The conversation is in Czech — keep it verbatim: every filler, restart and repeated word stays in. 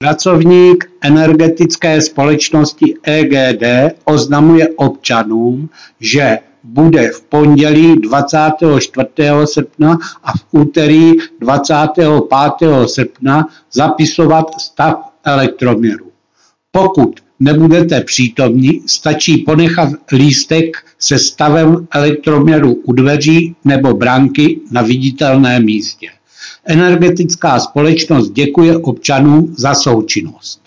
Pracovník energetické společnosti E G D oznamuje občanům, že bude v pondělí dvacátého čtvrtého srpna a v úterý dvacátého pátého srpna zapisovat stav elektroměru. Pokud nebudete přítomni, stačí ponechat lístek se stavem elektroměru u dveří nebo branky na viditelném místě. Energetická společnost děkuje občanům za součinnost.